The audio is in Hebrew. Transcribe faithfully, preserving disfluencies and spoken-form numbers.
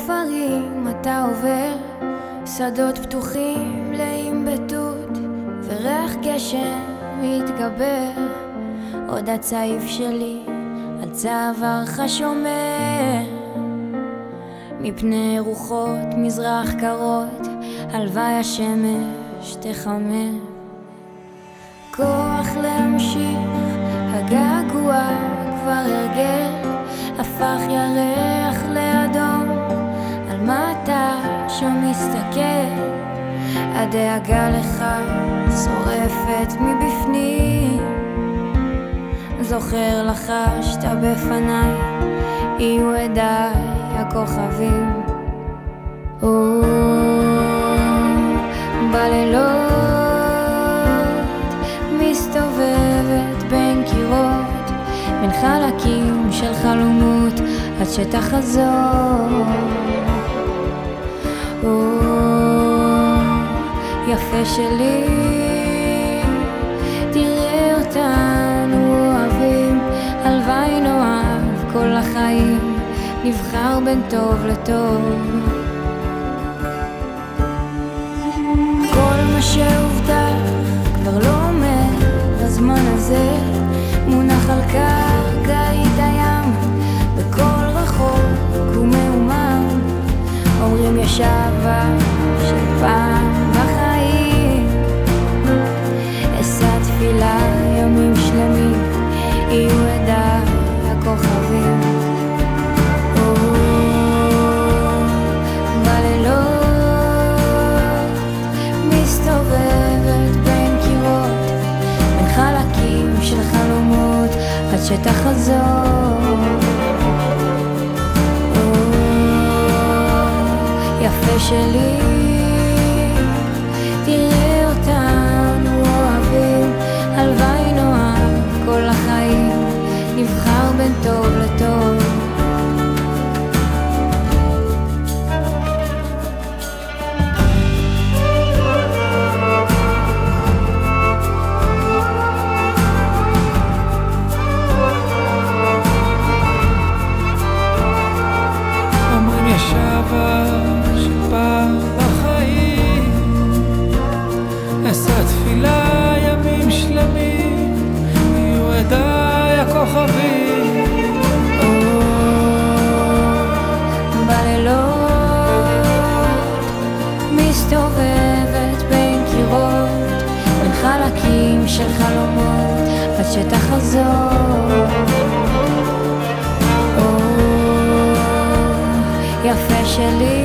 כפרים אתה עובר, שדות פתוחים מלאים בתות, וריח גשם מתגבר. עוד הצעיף שלי על צווארך שומר, מפני רוחות מזרח קרות, הלוואי השמש תחמם. כוח להמשיך, הגעגוע כבר הרגל, הפך ירח לאדום, על מה אתה שם מסתכל? הדאגה לך שורפת מבפנים, זוכר לחשת בפניי, יהיו עדיי הכוכבים. או, בלילות מסתובבת בין קירות, בין חלקים של חלומות, עד שתחזור. או, יפה שלי, תראה אותנו אוהבים, הלוואי נאהב כל החיים, נבחר בין טוב לטוב. כל מה שהובטח כבר לא עומד בזמן הזה, מונח על קרקעית הים, בכל רחוק ומאומם, אומרים יש אהבה של פעם בחיים. אשא תפילה ימים שלמים, יהיו עדיי הכוכבים. עד שתחזור. או, יפה שלי, תראה אותנו אוהבים, הלוואי נאהב כל החיים, נבחר בין טוב לטוב. שבא בחיים, אשא תפילה ימים שלמים, יהיו עדיי הכוכבים. או, בלילות מסתובבת בין קירות, בין חלקים של חלומות, עד שתחזור. יפה שלי,